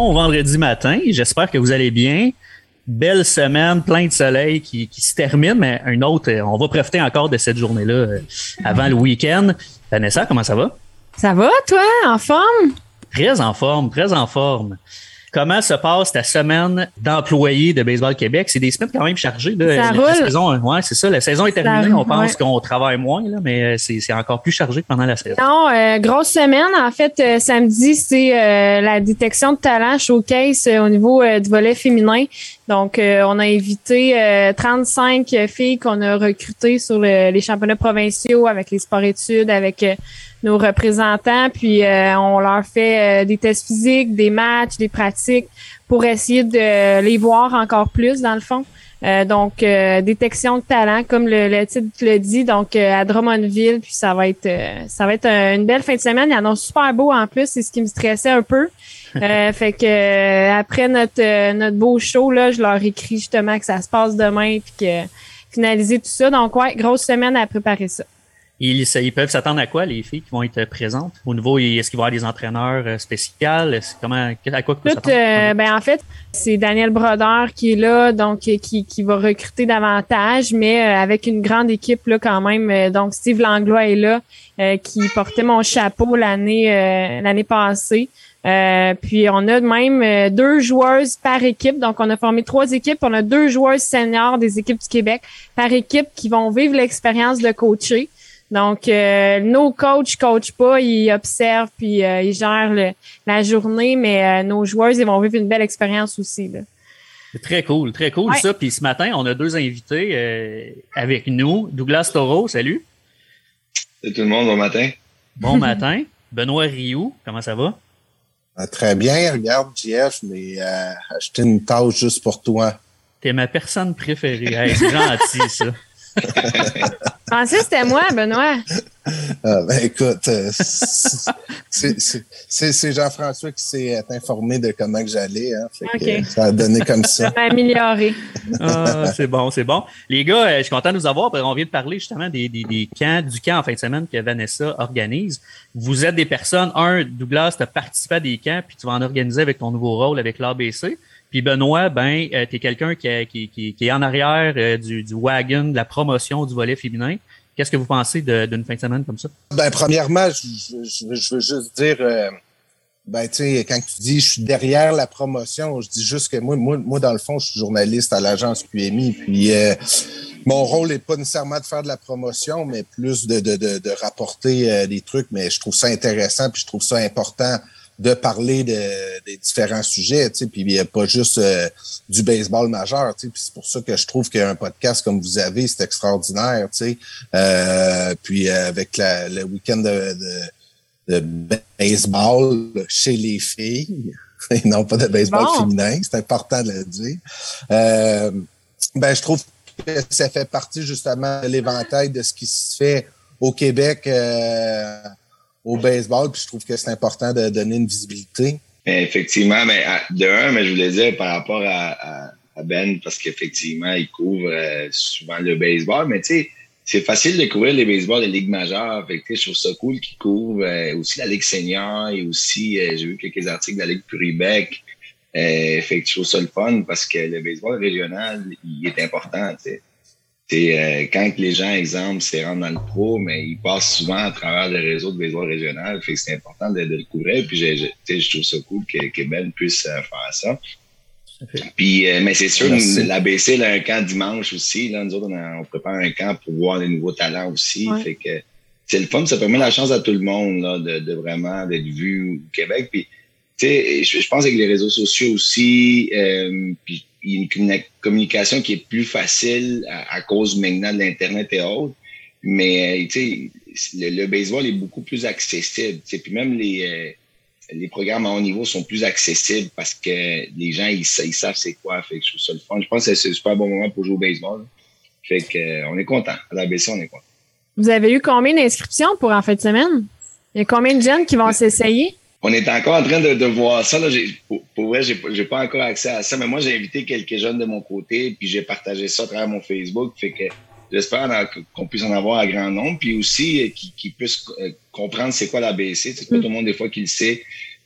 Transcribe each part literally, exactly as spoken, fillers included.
Bon vendredi matin, j'espère que vous allez bien. Belle semaine, plein de soleil qui, qui se termine, mais une autre, on va profiter encore de cette journée-là euh, avant le week-end. Vanessa, comment ça va? Ça va, toi? En forme? Très en forme, très en forme. Comment se passe ta semaine d'employés de Baseball Québec? C'est des semaines quand même chargées. Là. Ça la, roule. La saison, ouais, c'est ça. La saison est terminée. Ça, on pense ouais. qu'on travaille moins, là, mais c'est, c'est encore plus chargé que pendant la saison. Non, euh, grosse semaine. En fait, euh, samedi, c'est euh, la détection de talent showcase euh, au niveau euh, du volet féminin. Donc, euh, on a invité euh, trente-cinq filles qu'on a recrutées sur le, les championnats provinciaux avec les sports-études, avec euh, nos représentants. Puis, euh, on leur fait euh, des tests physiques, des matchs, des pratiques pour essayer de les voir encore plus, dans le fond. Euh, donc, euh, détection de talent, comme le, le titre le dit, donc euh, à Drummondville. Puis, ça va être euh, ça va être une belle fin de semaine. Il y en a super beau en plus. C'est ce qui me stressait un peu. Euh, fait que euh, après notre euh, notre beau show, là, je leur écris justement que ça se passe demain puis que finaliser tout ça. Donc ouais, grosse semaine à préparer ça. Ils, ils peuvent s'attendre à quoi, les filles qui vont être présentes? Au niveau, est-ce qu'il va y avoir des entraîneurs spéciaux? Comment, à quoi ils peuvent s'attendre? Euh, ben, en fait, c'est Daniel Brodeur qui est là, donc qui, qui va recruter davantage, mais euh, avec une grande équipe là quand même. Donc, Steve Langlois est là, euh, qui portait mon chapeau l'année euh, l'année passée. Euh, puis on a même euh, deux joueuses par équipe. Donc, on a formé trois équipes. On a deux joueuses seniors des équipes du Québec par équipe qui vont vivre l'expérience de coacher. Donc, euh, nos coachs coachent pas, ils observent puis euh, ils gèrent le, la journée, mais euh, nos joueuses, ils vont vivre une belle expérience aussi, là. C'est très cool, très cool ouais. Ça. Puis ce matin, on a deux invités euh, avec nous. Douglas Taureau, salut. Salut tout le monde, bon matin. Bon matin. Benoît Rioux, comment ça va? Ah, très bien, regarde, J F, mais euh, acheter une tâche juste pour toi. T'es ma personne préférée. Hey, c'est gentil, ça. Je pensais que c'était moi, Benoît. Ah, ben écoute, euh, c'est, c'est, c'est, c'est Jean-François qui s'est informé de comment que j'allais. Hein, fait okay. que ça a donné comme ça. Ça a amélioré. Ah, c'est bon, c'est bon. Les gars, euh, je suis content de vous avoir. On vient de parler justement des, des, des camps, du camp en fin de semaine que Vanessa organise. Vous êtes des personnes, un, Douglas, tu as participé à des camps, puis tu vas en organiser avec ton nouveau rôle avec l'A B C. Puis Benoît, ben, euh, tu es quelqu'un qui, qui, qui, qui est en arrière euh, du, du wagon, de la promotion du volet féminin. Qu'est-ce que vous pensez de, d'une fin de semaine comme ça? Ben, premièrement, je, je, je veux juste dire, euh, ben, tu sais, quand tu dis je suis derrière la promotion, je dis juste que moi, moi, moi dans le fond, je suis journaliste à l'agence Q M I. Puis euh, mon rôle n'est pas nécessairement de faire de la promotion, mais plus de, de, de, de rapporter euh, des trucs. Mais je trouve ça intéressant, puis je trouve ça important de parler de, des différents sujets, tu sais, puis il n'y a pas juste euh, du baseball majeur, tu sais, puis c'est pour ça que je trouve qu'un podcast comme vous avez, c'est extraordinaire, tu sais, euh, puis euh, avec la, le week-end de, de, de baseball chez les filles, et non pas de baseball bon. féminin, c'est important de le dire, euh, ben je trouve que ça fait partie justement de l'éventail de ce qui se fait au Québec, euh, au baseball, puis je trouve que c'est important de donner une visibilité. Effectivement, mais de un, mais je voulais dire par rapport à, à, à Ben, parce qu'effectivement, il couvre euh, souvent le baseball, mais tu sais, c'est facile de couvrir les baseballs de Ligue majeure. Fait que je trouve ça cool qu'il couvre euh, aussi la Ligue senior et aussi, euh, j'ai vu quelques articles de la Ligue Puribec. Euh, fait que je trouve ça le fun parce que le baseball régional, il est important, tu sais. C'est euh, quand les gens, exemple, se rendent dans le pro, mais ils passent souvent à travers le réseau de baseball régional. Fait que c'est important de, de le couvrir. Puis je, je, je trouve ça cool que, que Ben puisse euh, faire ça. Okay. Puis, euh, mais c'est sûr, l'A B C a un camp dimanche aussi. Là, nous autres, on, a, on prépare un camp pour voir les nouveaux talents aussi. Ouais. Fait que c'est le fun. Ça permet la chance à tout le monde là, de, de vraiment d'être vu au Québec. Puis, tu sais, je, je pense avec les réseaux sociaux aussi, euh, puis il y a une communication qui est plus facile à, à cause maintenant de l'Internet et autres. Mais, tu sais, le, le baseball est beaucoup plus accessible. Tu sais, puis même les, euh, les programmes à haut niveau sont plus accessibles parce que les gens, ils, ils savent c'est quoi. Fait que je trouve ça le fun. Je pense que c'est un super bon moment pour jouer au baseball. Fait que, euh, on est content. À l'A B C, on est content. Vous avez eu combien d'inscriptions pour en fin de semaine? Il y a combien de jeunes qui vont s'essayer? On est encore en train de, de voir ça. Là, j'ai, pour, pour vrai, j'ai, j'ai pas encore accès à ça, mais moi, j'ai invité quelques jeunes de mon côté, puis j'ai partagé ça à travers mon Facebook. Fait que j'espère qu'on puisse en avoir un grand nombre, puis aussi euh, qu'ils, qu'ils puissent euh, comprendre c'est quoi l'A B C. C'est pas mm. tout le monde, des fois, qui le sait.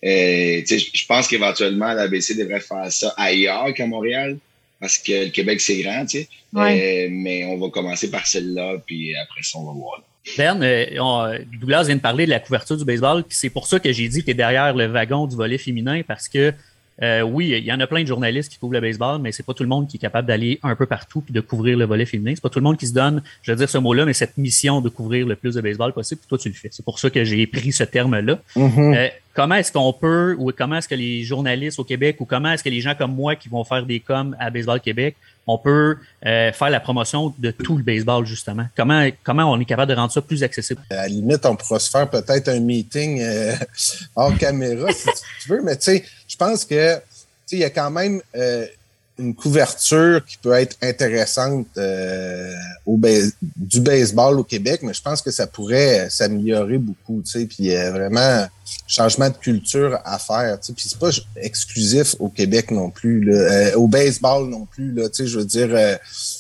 Euh, je pense qu'éventuellement, l'A B C devrait faire ça ailleurs qu'à Montréal, parce que le Québec, c'est grand, tu sais. Ouais. Euh, mais on va commencer par celle-là, puis après ça, on va voir. Ben, euh, on, Douglas vient de parler de la couverture du baseball, puis c'est pour ça que j'ai dit que tu es derrière le wagon du volet féminin, parce que Euh, oui, il y en a plein de journalistes qui couvrent le baseball, mais c'est pas tout le monde qui est capable d'aller un peu partout puis de couvrir le volet féminin. C'est pas tout le monde qui se donne, je veux dire ce mot-là, mais cette mission de couvrir le plus de baseball possible. Puis toi, tu le fais. C'est pour ça que j'ai pris ce terme-là. Mm-hmm. Euh, comment est-ce qu'on peut, ou comment est-ce que les journalistes au Québec, ou comment est-ce que les gens comme moi qui vont faire des coms à Baseball Québec, on peut euh, faire la promotion de tout le baseball, justement? Comment comment on est capable de rendre ça plus accessible? À la limite, on pourra se faire peut-être un meeting euh, hors caméra, si tu veux, mais tu sais, je pense que il y a quand même euh, une couverture qui peut être intéressante euh, au base- du baseball au Québec, mais je pense que ça pourrait s'améliorer beaucoup, tu sais, puis il y a vraiment changement de culture à faire, tu sais, puis c'est pas exclusif au Québec non plus, là, euh, au baseball non plus, là, tu sais, je veux dire, euh,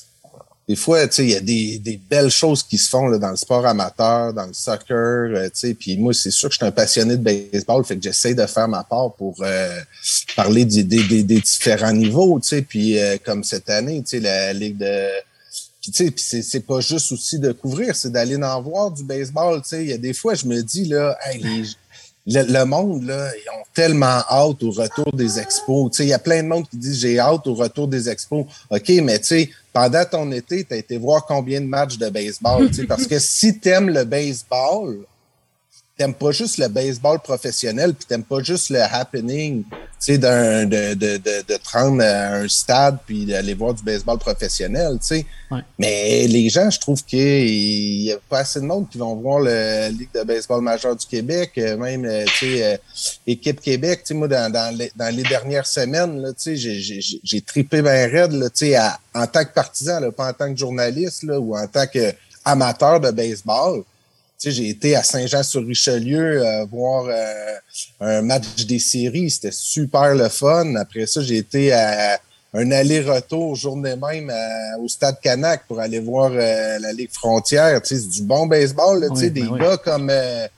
des fois, tu sais, il y a des, des belles choses qui se font là, dans le sport amateur, dans le soccer, euh, tu sais. Puis moi, c'est sûr que je suis un passionné de baseball, fait que j'essaie de faire ma part pour euh, parler des, des, des, des différents niveaux, tu sais. Puis euh, comme cette année, tu sais, la Ligue de... Puis tu sais, puis c'est, c'est pas juste aussi de couvrir, c'est d'aller en voir du baseball, tu sais. Il y a des fois, je me dis, là, hey, les... Le, le monde, là, ils ont tellement hâte au retour des expos. Tu sais, il y a plein de monde qui dit j'ai hâte au retour des expos. OK, mais tu sais, pendant ton été, tu as été voir combien de matchs de baseball, tu sais, parce que si t'aimes le baseball, t'aimes pas juste le baseball professionnel, puis t'aimes pas juste le happening, tu sais, d'un, de, de, de, de te rendre à un stade puis d'aller voir du baseball professionnel, tu sais. Ouais. Mais les gens, je trouve qu'il y a pas assez de monde qui vont voir le Ligue de baseball majeur du Québec, même, tu sais, euh, Équipe Québec, tu sais, moi, dans, dans, les, dans les dernières semaines, là, tu sais, j'ai, j'ai, j'ai trippé bien raide, là, tu sais, à, en tant que partisan, là, pas en tant que journaliste, là, ou en tant qu'amateur de baseball. Tu sais, j'ai été à Saint-Jean-sur-Richelieu euh, voir euh, un match des séries. C'était super le fun. Après ça, j'ai été à un aller-retour journée même à, au Stade Canac pour aller voir euh, la Ligue Frontière. Tu sais, c'est du bon baseball. Là, oui, tu sais, des oui. gars comme euh,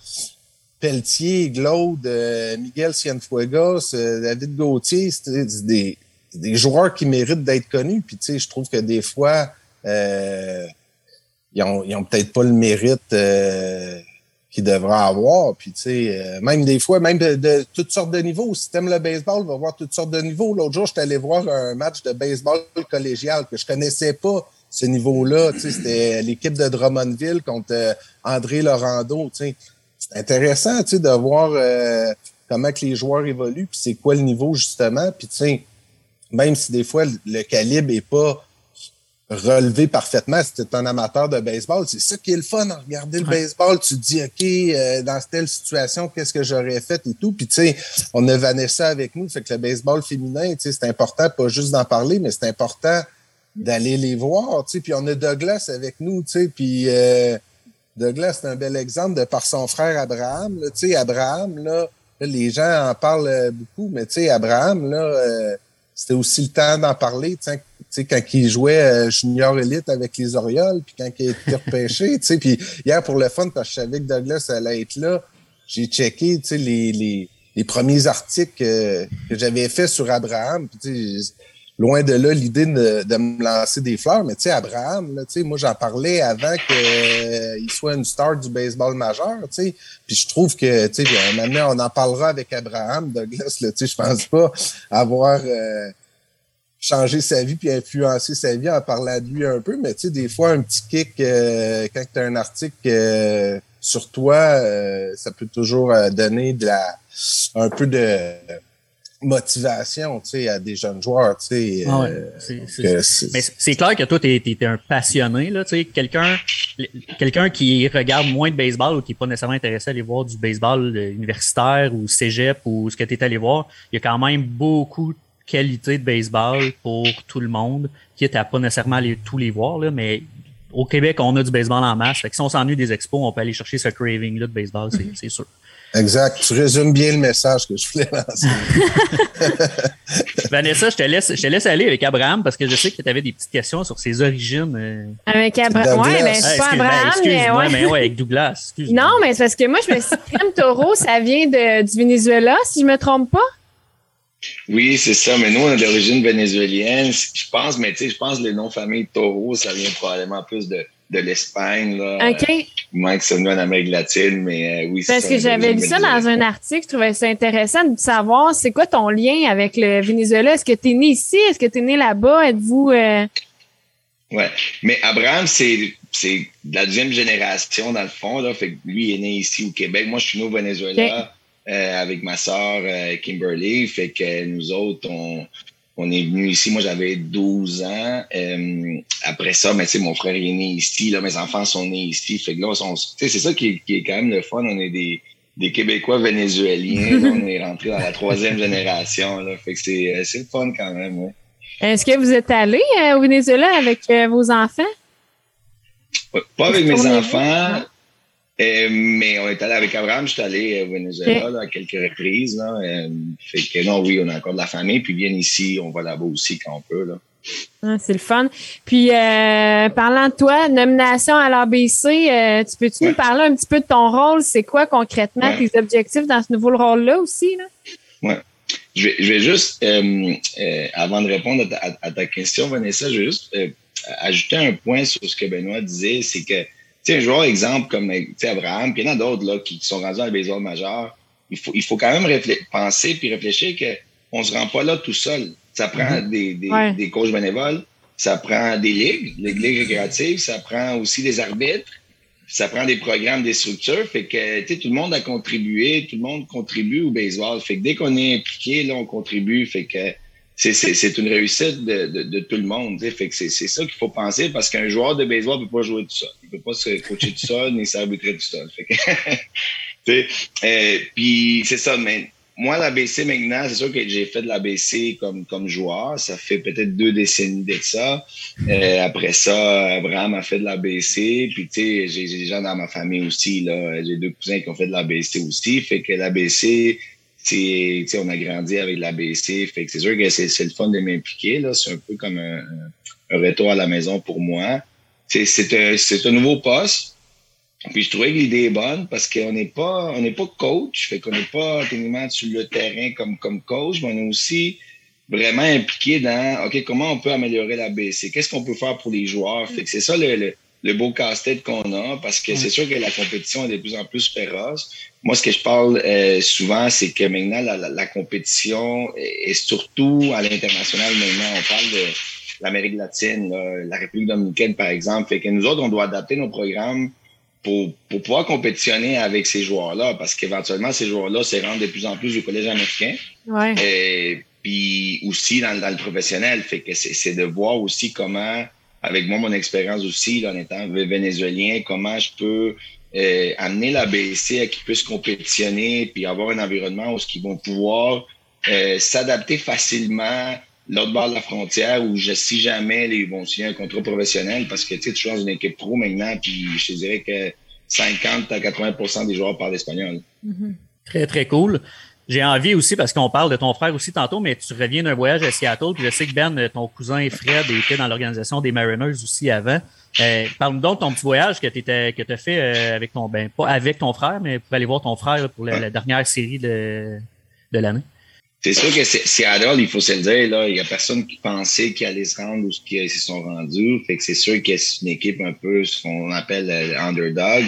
Pelletier, Glaude, euh, Miguel Cienfuegos, euh, David Gauthier. C'est des, des joueurs qui méritent d'être connus. Puis, tu sais, je trouve que des fois... Euh, Ils ont, ils ont peut-être pas le mérite euh, qu'ils devraient avoir. Puis, tu sais, euh, même des fois, même de, de toutes sortes de niveaux. Si t'aimes le baseball, va voir toutes sortes de niveaux. L'autre jour, j'étais allé voir un match de baseball collégial que je connaissais pas, ce niveau-là. Tu sais, c'était l'équipe de Drummondville contre euh, André Laurando. Tu sais, c'est intéressant, tu sais, de voir euh, comment que les joueurs évoluent, puis c'est quoi le niveau, justement. Puis, tu sais, même si des fois, le calibre est pas relevé parfaitement si tu es un amateur de baseball. C'est ça qui est le fun en regarder le ouais. baseball. Tu te dis, OK, euh, dans telle situation, qu'est-ce que j'aurais fait et tout. Puis, tu sais, on a Vanessa avec nous. Fait que le baseball féminin, tu sais, c'est important, pas juste d'en parler, mais c'est important d'aller les voir. Tu sais, puis on a Douglas avec nous, tu sais, puis euh, Douglas, c'est un bel exemple de par son frère Abraham. Là, tu sais, Abraham, là, là, les gens en parlent beaucoup, mais tu sais, Abraham, là, euh, c'était aussi le temps d'en parler, tu sais, tu sais, quand il jouait euh, junior élite avec les Orioles, puis quand il a été repêché, tu sais, puis hier, pour le fun, parce que je savais que Douglas allait être là, j'ai checké, tu sais, les, les, les premiers articles euh, que j'avais fait sur Abraham, puis tu sais, loin de là, l'idée de, de me lancer des fleurs, mais tu sais, Abraham, là, tu sais, moi, j'en parlais avant qu'il euh, soit une star du baseball majeur, tu sais, puis je trouve que, tu sais, maintenant, on en parlera avec Abraham, Douglas, là, tu sais, je pense pas avoir... Euh, changer sa vie puis influencer sa vie en parlant de lui un peu, mais tu sais, des fois, un petit kick, euh, quand tu as un article euh, sur toi, euh, ça peut toujours euh, donner de la un peu de motivation, tu sais, à des jeunes joueurs, tu sais. Ah ouais, euh, c'est, c'est, c'est... Mais c'est clair que toi, t'es, t'es un passionné, là, tu sais, quelqu'un, quelqu'un qui regarde moins de baseball ou qui est pas nécessairement intéressé à aller voir du baseball universitaire ou cégep ou ce que t'es allé voir, il y a quand même beaucoup de qualité de baseball pour tout le monde, quitte à pas nécessairement aller tous les voir, là, mais au Québec, on a du baseball en masse. Fait que si on s'ennuie des expos, on peut aller chercher ce craving-là de baseball, c'est, c'est sûr. Exact. Tu résumes bien le message que je voulais lancer. Vanessa, je te laisse, je te laisse aller avec Abraham parce que je sais que tu avais des petites questions sur ses origines. Euh... Avec Abraham. Oui, mais c'est pas Abraham. Excuse-moi, mais, ouais. mais ouais, avec Douglas. Excuse-moi. Non, mais c'est parce que moi, je me suis dit, Crème Taureau, ça vient de, du Venezuela, si je me trompe pas. Oui, c'est ça. Mais nous, on est d'origine vénézuélienne. Je pense, mais tu sais, je pense que le nom famille Taureau, ça vient probablement plus de, de l'Espagne. Là. OK. Euh, moins que ça venu en Amérique latine, mais euh, oui, c'est Parce ça, que j'avais lu ça dans un article, je trouvais ça intéressant de savoir c'est quoi ton lien avec le Venezuela. Est-ce que tu es né ici? Est-ce que tu es né là-bas? Êtes-vous... Euh... Ouais. Mais Abraham, c'est, c'est de la deuxième génération, dans le fond. Là. Fait que lui, il est né ici au Québec. Moi, je suis né au Venezuela. Okay. Euh, avec ma sœur euh, Kimberly, fait que nous autres, on, on est venus ici. Moi, j'avais douze ans. Euh, après ça, ben, mon frère est né ici. Là, mes enfants sont nés ici. Fait que là, on, c'est ça qui est, qui est quand même le fun. On est des, des Québécois vénézuéliens. Là, on est rentrés dans la troisième génération. Là, fait que c'est, c'est le fun quand même. Ouais. Est-ce que vous êtes allé euh, au Venezuela avec euh, vos enfants? Pas, pas avec mes enfants. Euh, mais on est allé avec Abraham, je suis allé au Venezuela okay. là, à quelques reprises. Là, euh, fait que non, oui, on a encore de la famille, puis viennent ici, on va là-bas aussi quand on peut. Là. Ah, c'est le fun. Puis, euh, parlant de toi, nomination à l'A B C, euh, tu peux-tu ouais. nous parler un petit peu de ton rôle? C'est quoi concrètement ouais. tes objectifs dans ce nouveau rôle-là aussi? Là? Oui. Je vais, je vais juste, euh, euh, avant de répondre à ta, à ta question, Vanessa, je vais juste euh, ajouter un point sur ce que Benoît disait, c'est que tu sais, un joueur exemple comme Abraham, puis il y en a d'autres là, qui sont rendus dans le baseball majeur, il faut, il faut quand même réflé- penser puis réfléchir qu'on ne se rend pas là tout seul. Ça prend mm-hmm. des, des, ouais. des coachs bénévoles, ça prend des ligues, des ligues récréatives, ça prend aussi des arbitres, ça prend des programmes, des structures. Fait que tu sais, tout le monde a contribué, tout le monde contribue au baseball. Fait que dès qu'on est impliqué, là, on contribue. Fait que C'est, c'est, c'est une réussite de, de, de tout le monde. T'sais. Fait que c'est, c'est ça qu'il faut penser parce qu'un joueur de baseball ne peut pas jouer tout seul. Il ne peut pas se coacher tout seul ni s'arbitrer tout seul. Fait que euh, puis c'est ça. Mais moi, l'A B C maintenant, c'est sûr que j'ai fait de l'A B C comme, comme joueur. Ça fait peut-être deux décennies de ça. Euh, après ça, Abraham a fait de l'A B C. Puis tu sais, j'ai, j'ai des gens dans ma famille aussi. Là. J'ai deux cousins qui ont fait de l'A B C aussi. Fait que l'A B C... C'est, on a grandi avec l'A B C, fait que c'est sûr que c'est, c'est le fun de m'impliquer. Là. C'est un peu comme un, un retour à la maison pour moi. C'est, c'est, un, c'est un nouveau poste. Puis je trouvais que l'idée est bonne parce qu'on n'est pas on n'est pas coach, fait qu'on n'est pas techniquement sur le terrain comme, comme coach, mais on est aussi vraiment impliqué dans OK, comment on peut améliorer l'A B C? Qu'est-ce qu'on peut faire pour les joueurs? Fait que c'est ça le, le le beau casse-tête qu'on a, parce que c'est sûr que la compétition est de plus en plus féroce. Moi, ce que je parle euh, souvent, c'est que maintenant, la, la, la compétition est, est surtout à l'international maintenant. On parle de l'Amérique latine, là, la République dominicaine, par exemple. Fait que nous autres, on doit adapter nos programmes pour, pour pouvoir compétitionner avec ces joueurs-là, parce qu'éventuellement, ces joueurs-là se rendent de plus en plus au collège américain. Ouais. Et puis aussi dans, dans le professionnel. Fait que c'est, c'est de voir aussi comment... Avec moi, mon expérience aussi, là, en étant vénézuélien, comment je peux euh, amener l'A B C à qu'ils puissent compétitionner puis avoir un environnement où ils vont pouvoir euh, s'adapter facilement l'autre bord de la frontière où je, si jamais ils vont signer un contrat professionnel parce que tu sais, dans une équipe pro maintenant puis je te dirais que cinquante à quatre-vingts pour cent des joueurs parlent espagnol. Mm-hmm. Très, très cool. J'ai envie aussi, parce qu'on parle de ton frère aussi tantôt, mais tu reviens d'un voyage à Seattle, puis je sais que Ben, ton cousin Fred, était dans l'organisation des Mariners aussi avant. Euh, parle-nous donc de ton petit voyage que tu que as fait euh, avec ton, ben, pas avec ton frère, mais pour aller voir ton frère là, pour la, la dernière série de, de l'année. C'est sûr que c'est, Seattle, il faut se le dire, là, il y a personne qui pensait qu'ils allaient se rendre où ils se sont rendus. Fait que c'est sûr que c'est une équipe un peu ce qu'on appelle euh, underdog.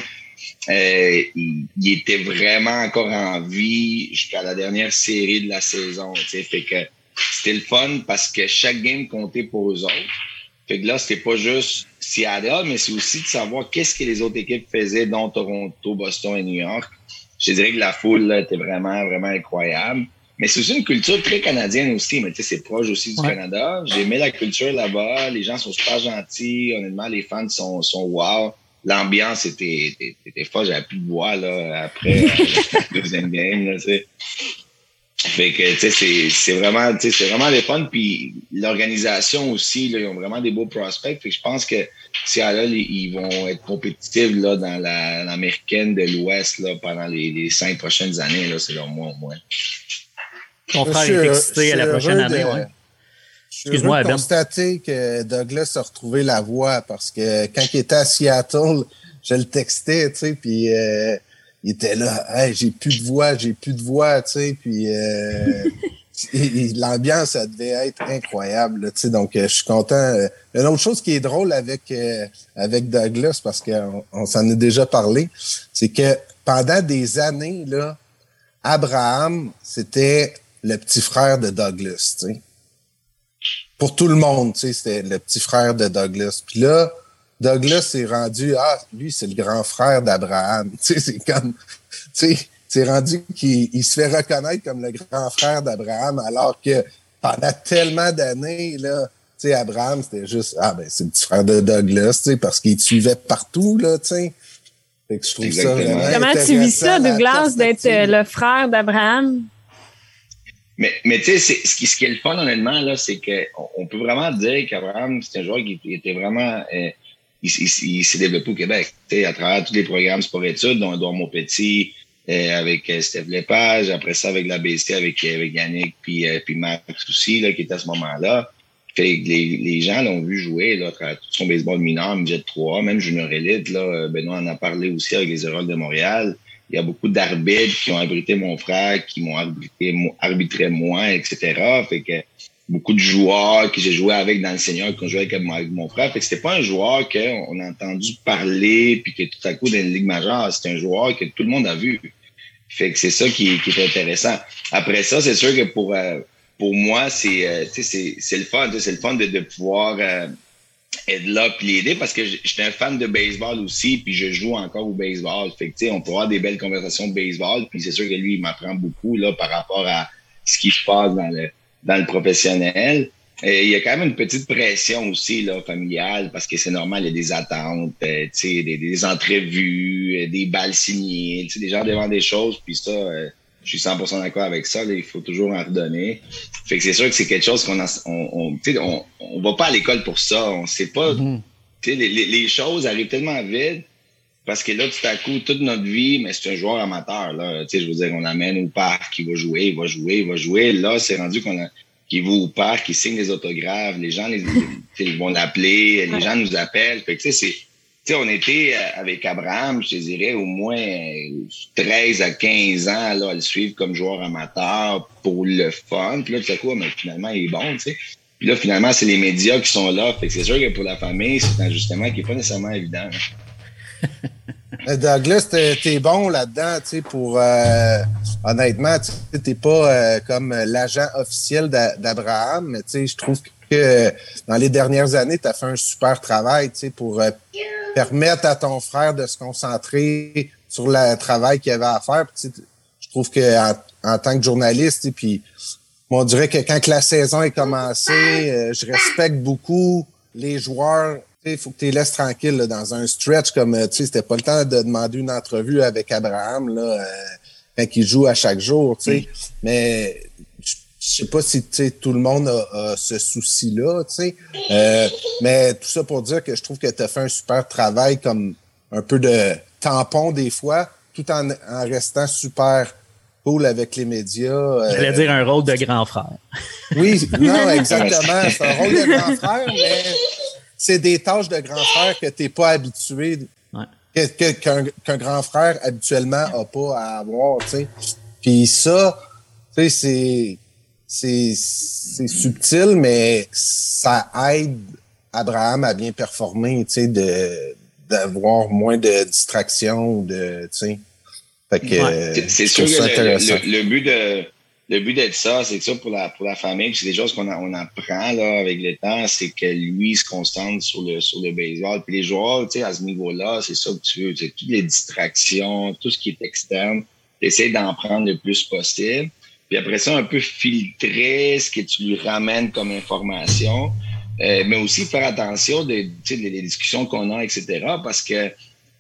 Euh, il, il était vraiment encore en vie jusqu'à la dernière série de la saison. T'sais. Fait que c'était le fun parce que chaque game comptait pour eux autres. Fait que là, c'était pas juste Seattle, mais c'est aussi de savoir qu'est-ce que les autres équipes faisaient, dont Toronto, Boston et New York. Je dirais que la foule là, était vraiment, vraiment incroyable. Mais c'est aussi une culture très canadienne aussi, mais tu sais, c'est proche aussi du ouais. Canada. J'ai aimé la culture là-bas. Les gens sont super gentils. Honnêtement, les fans sont, sont wow. L'ambiance était, était, était folle. J'avais plus de bois, là, après euh, la deuxième game, là, tu sais. Fait que, tu sais, c'est, c'est vraiment, tu sais, c'est vraiment le fun. Puis l'organisation aussi, là, ils ont vraiment des beaux prospects. Fait que je pense que ces gars-là, ils vont être compétitifs, là, dans la, l'américaine de l'Ouest, là, pendant les, les cinq prochaines années, là, selon moi, au moins. Ton frère est excité à la prochaine année, ouais. Je suis heureux de constater que Douglas a retrouvé la voie parce que quand il était à Seattle, je le textais, tu sais, puis euh, il était là, hey, j'ai plus de voix, j'ai plus de voix, tu sais, puis euh, l'ambiance, ça devait être incroyable, tu sais, donc euh, je suis content. Une autre chose qui est drôle avec euh, avec Douglas, parce qu'on on s'en a déjà parlé, c'est que pendant des années, là, Abraham, c'était le petit frère de Douglas, tu sais. Pour tout le monde, tu sais, c'était le petit frère de Douglas. Puis là, Douglas s'est rendu, ah, lui, c'est le grand frère d'Abraham. Tu sais, c'est comme, tu sais, c'est rendu qu'il il se fait reconnaître comme le grand frère d'Abraham, alors que pendant tellement d'années, là, tu sais, Abraham, c'était juste, ah, ben, c'est le petit frère de Douglas, tu sais, parce qu'il te suivait partout, là, tu sais. Fait que je trouve Exactement. ça vraiment Comment tu vis ça, Douglas, d'être le frère d'Abraham? Mais, mais tu sais, ce qui, ce qui est le fun, honnêtement, là, c'est qu'on on peut vraiment dire qu'Abraham, c'est un joueur qui était vraiment... Euh, il, il, il s'est développé au Québec, tu sais, à travers tous les programmes sport-études, dont, dont mon petit, euh, avec euh, Steph Lepage, après ça, avec l'A B C, avec, avec Yannick, puis, euh, puis Max aussi, là, qui était à ce moment-là. Fait que les, les gens l'ont vu jouer, là, à travers tout son baseball mineur, midget trois, même junior élite, là. Benoît en a parlé aussi avec les Orioles de Montréal. Il y a beaucoup d'arbitres qui ont arbitré mon frère, qui m'ont arbitré, arbitré moi, et cetera. Fait que beaucoup de joueurs que j'ai joué avec dans le senior, qui ont joué avec mon, avec mon frère. Fait que c'était pas un joueur qu'on a entendu parler puis que tout à coup dans une ligue majeure, c'est un joueur que tout le monde a vu. Fait que c'est ça qui, qui est intéressant. Après ça, c'est sûr que pour euh, pour moi, c'est euh, c'est c'est le fun, c'est le fun de, de pouvoir euh, être là puis l'aider parce que j'étais un fan de baseball aussi puis je joue encore au baseball. Fait que tu sais, on peut avoir des belles conversations de baseball puis c'est sûr que lui il m'apprend beaucoup là par rapport à ce qui se passe dans le dans le professionnel. Et il y a quand même une petite pression aussi là familiale parce que c'est normal, il y a des attentes, euh, tu sais, des, des entrevues, des balles signées, tu sais, des gens devant des choses puis ça. Euh, Je suis cent pour cent d'accord avec ça. Là, il faut toujours en redonner. Fait que c'est sûr que c'est quelque chose qu'on a, on, on, on, on va pas à l'école pour ça. On sait pas. Mm-hmm. Tu sais, les, les, les choses arrivent tellement vite parce que là, tout à coup, toute notre vie, mais c'est un joueur amateur. Là, tu sais, je veux dire, on l'amène au parc, il va jouer, il va jouer, il va jouer. Là, c'est rendu qu'on a, qu'il va au parc, il signe des autographes. Les gens, les, les, ils vont l'appeler, les gens nous appellent. Fait que tu sais, c'est Tu sais, on était avec Abraham, je te dirais, au moins treize à quinze ans là, à le suivre comme joueur amateur pour le fun. Puis là, tout à coup, mais finalement, il est bon, tu sais. Puis là, finalement, c'est les médias qui sont là. Fait que c'est sûr que pour la famille, c'est un ajustement qui n'est pas nécessairement évident. Douglas, t'es, t'es bon là-dedans, tu sais, pour... Euh, honnêtement, tu sais, t'es pas euh, comme l'agent officiel d'A- d'Abraham, mais tu sais, je trouve que que dans les dernières années, tu as fait un super travail, tu sais, pour euh, permettre à ton frère de se concentrer sur le travail qu'il avait à faire. Puis, je trouve que en, en tant que journaliste, puis on dirait que quand que la saison est commencée, euh, je respecte beaucoup les joueurs. Il faut que tu les laisses tranquilles là, dans un stretch comme, tu sais, c'était pas le temps de demander une entrevue avec Abraham là, euh, quand il joue à chaque jour, tu sais. Mm. Mais je sais pas si tout le monde a, a ce souci-là, tu sais. Euh, mais tout ça pour dire que je trouve que tu as fait un super travail comme un peu de tampon des fois, tout en, en restant super cool avec les médias. Euh... J'allais dire un rôle de grand frère. Oui, non, exactement. C'est un rôle de grand frère, mais c'est des tâches de grand frère que tu n'es pas habitué, ouais. que, que, qu'un, qu'un grand frère habituellement n'a pas à avoir, tu sais. Puis ça, tu sais, c'est... C'est, c'est subtil, mais ça aide Abraham à bien performer, tu sais, de, d'avoir moins de distractions, de, tu sais. Fait que, ouais. C'est, c'est sûr que le, le, le but de, le but d'être ça, c'est que ça pour la, pour la famille, c'est des choses qu'on a, on apprend, là, avec le temps, c'est que lui se concentre sur le, sur le baseball. Puis les joueurs, tu sais, à ce niveau-là, c'est ça que tu veux, tu sais, toutes les distractions, tout ce qui est externe, tu essaies d'en prendre le plus possible. Puis après ça, un peu filtrer ce que tu lui ramènes comme information, euh, mais aussi faire attention des, des discussions qu'on a, et cetera. Parce que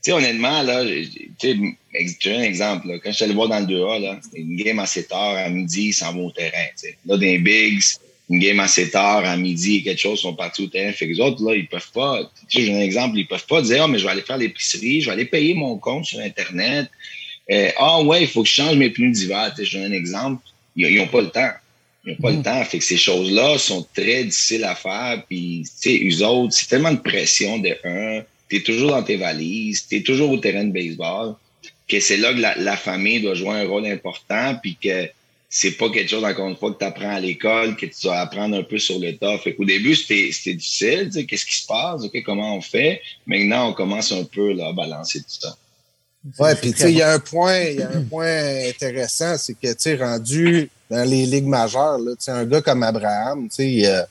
sais, honnêtement, là, tu sais, j'ai un exemple. Là. Quand je suis allé voir dans le deux A, là, une game assez tard, à midi, ils s'en vont au terrain. T'sais. Là, dans les Bigs, une game assez tard, à midi, quelque chose, sont partis au terrain. Fait que les autres, là, ils peuvent pas. Tu sais, j'ai un exemple, ils peuvent pas dire, ah, oh, mais je vais aller faire l'épicerie, je vais aller payer mon compte sur Internet. Euh, ah, euh, oh, ouais, il faut que je change mes pneus d'hiver. Je donne un exemple. Ils n'ont pas le temps. Ils n'ont pas mmh. le temps. Fait que ces choses-là sont très difficiles à faire. Puis, tu sais, eux autres, c'est tellement de pression de un. Tu es toujours dans tes valises, tu es toujours au terrain de baseball, que c'est là que la, la famille doit jouer un rôle important, puis que c'est pas quelque chose, encore une fois, que tu apprends à l'école, que tu dois apprendre un peu sur le tas. Fait qu'au début, c'était, c'était difficile, tu sais, qu'est-ce qui se passe, okay, comment on fait. Maintenant, on commence un peu là, à balancer tout ça. Ouais, puis tu sais, il y a un point, il y a un point intéressant, c'est que tu sais, rendu dans les ligues majeures, là, tu sais, un gars comme Abraham, tu sais, il y a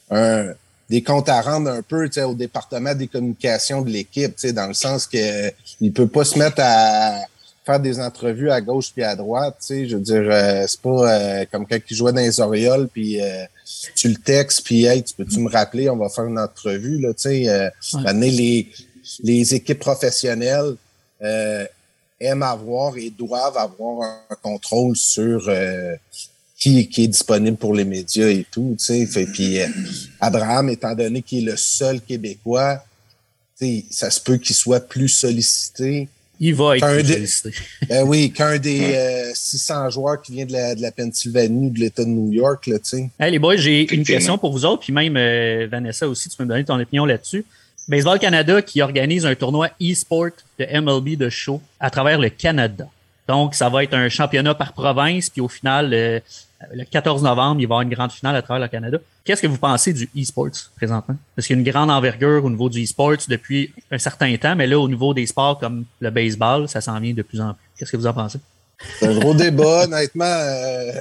un des comptes à rendre un peu, tu sais, au département des communications de l'équipe, tu sais, dans le sens que il peut pas se mettre à faire des entrevues à gauche puis à droite, tu sais, je veux dire, euh, c'est pas euh, comme quand il jouait dans les Orioles puis euh, tu le textes puis hey, tu peux-tu me rappeler, on va faire une entrevue là, tu sais, euh, ouais. les les équipes professionnelles euh, aiment avoir et doivent avoir un, un contrôle sur euh, Qui, qui est disponible pour les médias et tout, tu sais. Fait, puis euh, Abraham, étant donné qu'il est le seul Québécois, tu sais, ça se peut qu'il soit plus sollicité. Il va être plus sollicité. Ben oui, qu'un des euh, six cents joueurs qui vient de la, de la Pennsylvanie ou de l'État de New York, là, tu sais. Hey, les boys, j'ai une question pour vous autres, puis même euh, Vanessa aussi, tu peux me donner ton opinion là-dessus. Baseball Canada qui organise un tournoi e-sport de M L B de show à travers le Canada. Donc, ça va être un championnat par province, puis au final, euh, le quatorze novembre, il va y avoir une grande finale à travers le Canada. Qu'est-ce que vous pensez du e-sports présentement? Parce qu'il y a une grande envergure au niveau du e-sports depuis un certain temps, mais là, au niveau des sports comme le baseball, ça s'en vient de plus en plus. Qu'est-ce que vous en pensez? C'est un gros débat, honnêtement. Euh,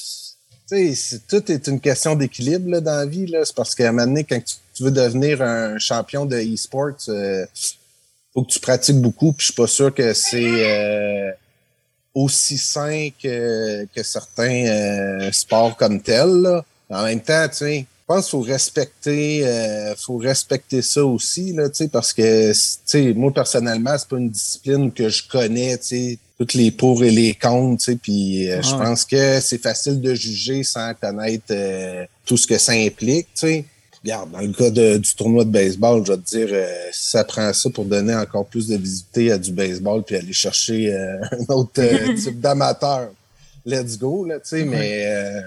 tu sais, tout est une question d'équilibre là, dans la vie. Là. C'est parce qu'à un moment donné, quand tu, tu veux devenir un champion de e-sports, il euh, faut que tu pratiques beaucoup. Puis je suis pas sûr que c'est... Euh, aussi sain que, que certains euh, sports comme tels. Là. En même temps, tu sais, je pense qu'il faut respecter, euh, faut respecter ça aussi, là, tu sais, parce que, tu sais, moi personnellement, c'est pas une discipline que je connais, tu sais, toutes les pour et les contre, tu sais, puis euh, ah, je ouais. pense que c'est facile de juger sans connaître euh, tout ce que ça implique, tu sais. Regarde, dans le cas de, du tournoi de baseball, je vais te dire, euh, si ça prend ça pour donner encore plus de visibilité à du baseball puis aller chercher euh, un autre euh, type d'amateur, let's go, là, tu sais, mm-hmm. mais euh,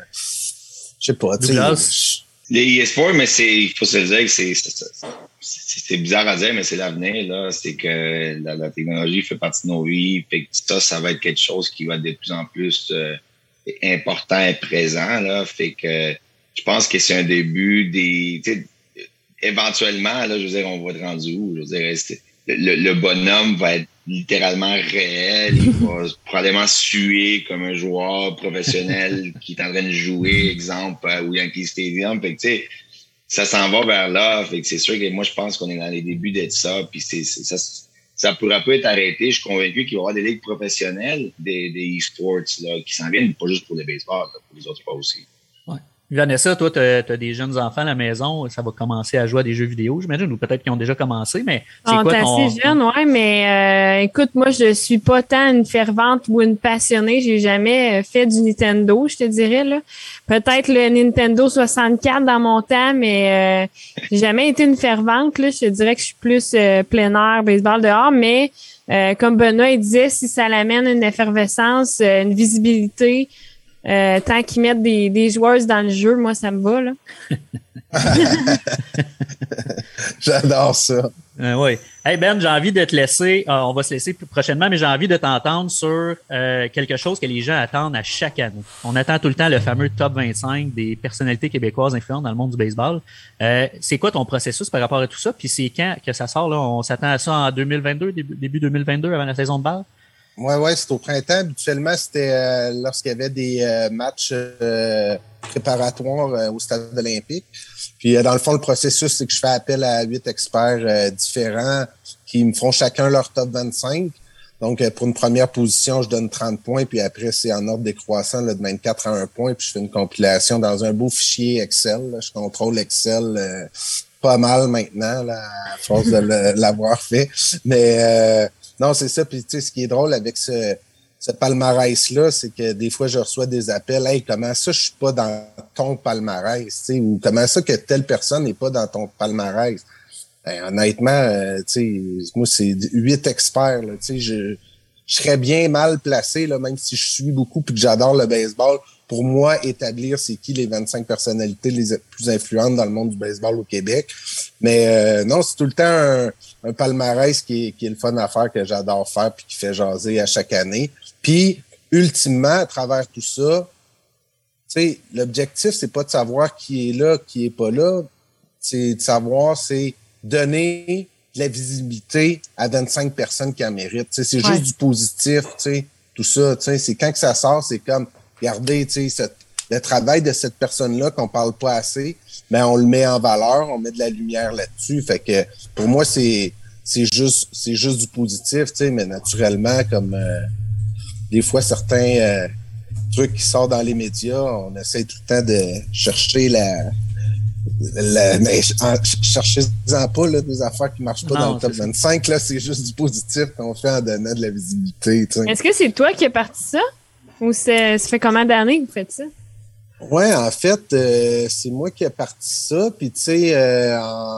je sais pas, tu sais. Les e-sports, mais c'est, il faut se dire que c'est, c'est, c'est, c'est bizarre à dire, mais c'est l'avenir, là. C'est que la, la technologie fait partie de nos vies, fait que ça, ça va être quelque chose qui va être de plus en plus euh, important et présent, là. Fait que je pense que c'est un début des, tu sais, éventuellement, là, je veux dire, on va être rendu où? Je veux dire, le, le bonhomme va être littéralement réel. Il va probablement suer comme un joueur professionnel qui est en train de jouer, exemple, au Yankee Stadium. Fait que, tu sais, ça s'en va vers là. Fait que c'est sûr que moi, je pense qu'on est dans les débuts de ça. Puis c'est, c'est, ça, ça pourra pas être arrêté. Je suis convaincu qu'il va y avoir des ligues professionnelles, des, des e-sports, là, qui s'en viennent, pas juste pour le baseball, là, pour les autres sports aussi. Vanessa, toi, tu as des jeunes enfants à la maison, ça va commencer à jouer à des jeux vidéo, j'imagine, ou peut-être qu'ils ont déjà commencé, mais c'est on quoi est ton... assez jeune, ouais, mais euh, écoute, moi, je suis pas tant une fervente ou une passionnée. J'ai jamais fait du Nintendo, je te dirais, là. Peut-être le Nintendo soixante-quatre dans mon temps, mais euh, j'ai jamais été une fervente, là. Je te dirais que je suis plus euh, plein air, baseball dehors, mais euh, comme Benoît il disait, si ça l'amène une effervescence, euh, une visibilité, Euh, tant qu'ils mettent des, des joueurs dans le jeu, moi, ça me va, là. J'adore ça. Euh, oui. Hey Ben, j'ai envie de te laisser, euh, on va se laisser plus prochainement, mais j'ai envie de t'entendre sur euh, quelque chose que les gens attendent à chaque année. On attend tout le temps le fameux top vingt-cinq des personnalités québécoises influentes dans le monde du baseball. Euh, c'est quoi ton processus par rapport à tout ça? Puis c'est quand que ça sort, là? On s'attend à ça en deux mille vingt-deux, début, début deux mille vingt-deux, avant la saison de balle? Oui, ouais, c'est au printemps. Habituellement, c'était euh, lorsqu'il y avait des euh, matchs euh, préparatoires euh, au stade olympique. Puis, euh, dans le fond, le processus, c'est que je fais appel à huit experts euh, différents qui me font chacun leur top vingt-cinq. Donc, euh, pour une première position, je donne trente points. Puis après, c'est en ordre décroissant là, de vingt-quatre à un point. Puis, je fais une compilation dans un beau fichier Excel. Là. Je contrôle Excel euh, pas mal maintenant, là, à force de l'avoir fait. Mais... Euh, non, c'est ça. Puis, tu sais, ce qui est drôle avec ce, ce palmarès-là, c'est que des fois, je reçois des appels. Hey, comment ça, je suis pas dans ton palmarès, tu sais, ou comment ça que telle personne n'est pas dans ton palmarès? Ben, honnêtement, euh, tu sais, moi, c'est huit experts, là, tu sais, je, je serais bien mal placé, là, même si je suis beaucoup puis que j'adore le baseball, pour moi, établir c'est qui les vingt-cinq personnalités les plus influentes dans le monde du baseball au Québec. Mais euh, non, c'est tout le temps un, un palmarès qui est, qui est le fun à faire, que j'adore faire puis qui fait jaser à chaque année. Puis, ultimement, à travers tout ça, tu sais, l'objectif, c'est pas de savoir qui est là, qui est pas là. C'est de savoir, c'est donner de la visibilité à vingt-cinq personnes qui en méritent. Tu sais, c'est ouais. juste du positif, tu sais, tout ça. Tu sais, c'est quand que ça sort, c'est comme, regardez, tu sais, le travail de cette personne-là qu'on parle pas assez, ben on le met en valeur, on met de la lumière là-dessus. Fait que pour moi, c'est c'est juste c'est juste du positif, tu sais, mais naturellement, comme euh, des fois certains euh, trucs qui sortent dans les médias, on essaie tout le temps de chercher la La, mais en, cherchez-en pas là, des affaires qui marchent pas non, dans le top vingt-cinq. Là, c'est juste du positif qu'on fait en donnant de la visibilité. T'sais. Est-ce que c'est toi qui as parti ça? Ou c'est, ça fait combien d'années que vous faites ça? Ouais, en fait, euh, c'est moi qui ai parti ça. Puis, tu sais, euh,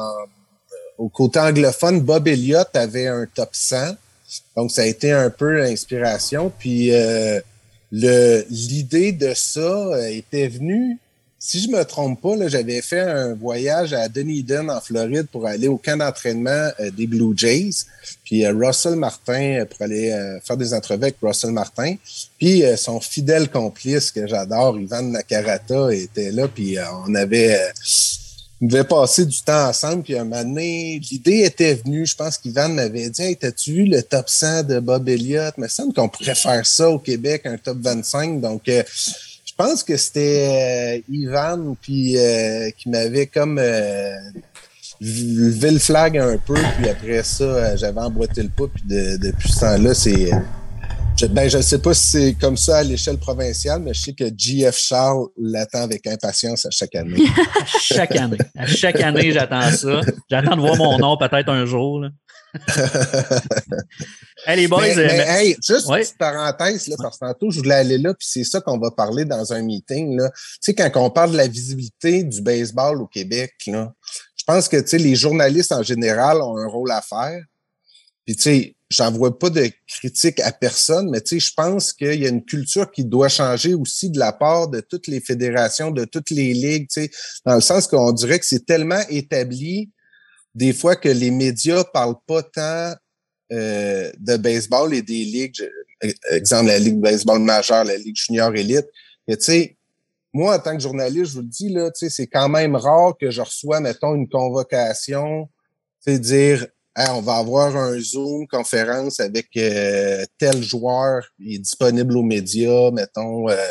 au côté anglophone, Bob Elliott avait un top cent. Donc, ça a été un peu l'inspiration. Puis, euh, le, l'idée de ça était venue. Si je me trompe pas, là, j'avais fait un voyage à Dunedin, en Floride, pour aller au camp d'entraînement euh, des Blue Jays. Puis euh, Russell Martin, pour aller euh, faire des entrevues avec Russell Martin. Puis euh, son fidèle complice, que j'adore, Ivan Nakarata, était là. Puis euh, on avait... Euh, on devait passer du temps ensemble. Puis un moment donné, l'idée était venue. Je pense qu'Ivan m'avait dit « Hey, t'as-tu vu le top cent de Bob Elliott? » Il me semble qu'on pourrait faire ça au Québec, un top vingt-cinq. Donc... Euh, Je pense que c'était euh, Ivan puis euh, qui m'avait comme euh, levé le flag un peu, puis après ça, euh, j'avais emboîté le pas, puis de, depuis ce temps-là, c'est... Euh, je, ben, je sais pas si c'est comme ça à l'échelle provinciale, mais je sais que J F Charles l'attend avec impatience à chaque année. À chaque année. À chaque année, j'attends ça. J'attends de voir mon nom peut-être un jour, là. Hey, les boys, mais, euh, mais, mais... hey, juste ouais. une petite parenthèse, là, parce que tantôt, je voulais aller là, puis c'est ça qu'on va parler dans un meeting, là. Tu sais, quand on parle de la visibilité du baseball au Québec, là, je pense que, tu sais, les journalistes en général ont un rôle à faire. Puis, tu sais, j'en vois pas de critique à personne, mais tu sais, je pense qu'il y a une culture qui doit changer aussi de la part de toutes les fédérations, de toutes les ligues, tu sais, dans le sens qu'on dirait que c'est tellement établi des fois que les médias parlent pas tant euh, de baseball et des ligues, exemple la Ligue baseball majeure, la Ligue junior élite. Mais tu sais, moi, en tant que journaliste, je vous le dis, là, tu sais, c'est quand même rare que je reçois, mettons, une convocation, tu sais, dire hey, on va avoir un Zoom conférence avec euh, tel joueur, il est disponible aux médias, mettons, euh,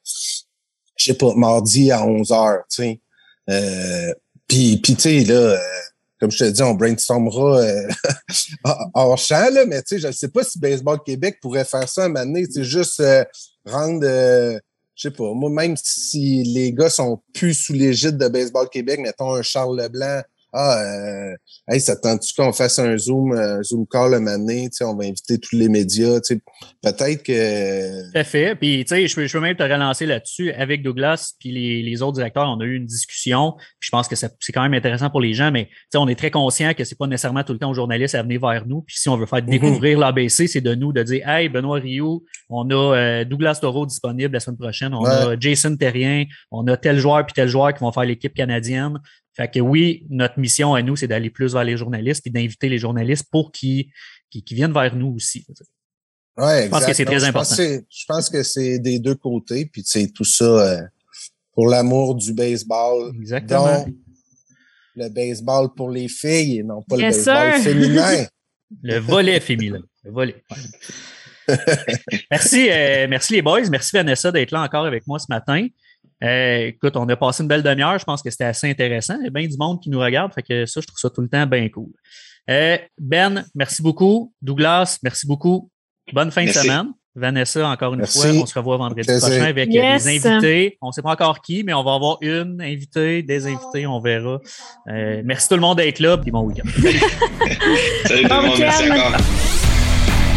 je sais pas, mardi à onze heures, tu sais. Euh, puis, puis tu sais, là, euh, comme je te dis, on brainstormera euh, hors champ, là, mais tu sais, je ne sais pas si Baseball Québec pourrait faire ça à un moment donné, tu sais, juste euh, rendre, euh, je sais pas, moi, même si les gars sont plus sous l'égide de Baseball Québec, mettons un Charles Leblanc, ah, euh, hey, ça tente-tu qu'on fasse un Zoom, un Zoom call un moment donné, tu sais, on va inviter tous les médias, tu sais, peut-être que... Tout à fait, puis tu sais, je peux, je peux même te relancer là-dessus. Avec Douglas puis les, les autres directeurs, on a eu une discussion, puis je pense que ça, c'est quand même intéressant pour les gens, mais tu sais, on est très conscient que c'est pas nécessairement tout le temps aux journalistes à venir vers nous, puis si on veut faire découvrir mm-hmm. l'A B C, c'est de nous de dire « Hey, Benoît Rioux, on a euh, Douglas Toro disponible la semaine prochaine, on ouais. a Jason Terrien, on a tel joueur puis tel joueur qui vont faire l'équipe canadienne. » Fait que oui, notre mission à nous, c'est d'aller plus vers les journalistes et d'inviter les journalistes pour qu'ils, qu'ils, qu'ils viennent vers nous aussi. Ouais, je pense que c'est très je important. Pense que je pense que c'est des deux côtés, puis tu sais, tout ça euh, pour l'amour du baseball. Exactement. Donc, le baseball pour les filles et non pas yes le baseball sir. féminin. Le volet féminin. Le volet. Ouais. Merci, euh, merci les boys. Merci Vanessa d'être là encore avec moi ce matin. Euh, écoute, on a passé une belle demi-heure. Je pense que c'était assez intéressant. Il y a bien du monde qui nous regarde. Fait que ça, je trouve ça tout le temps bien cool. Euh, Ben, merci beaucoup. Douglas, merci beaucoup. Bonne fin merci. de semaine. Vanessa, encore une merci. fois, on se revoit vendredi merci. prochain avec yes. des invités. On ne sait pas encore qui, mais on va avoir une invitée, des invités, on verra. Euh, merci tout le monde d'être là. Puis bon week-end. Salut tout le monde. Merci encore.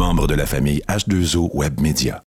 membre de la famille H deux O Web Media.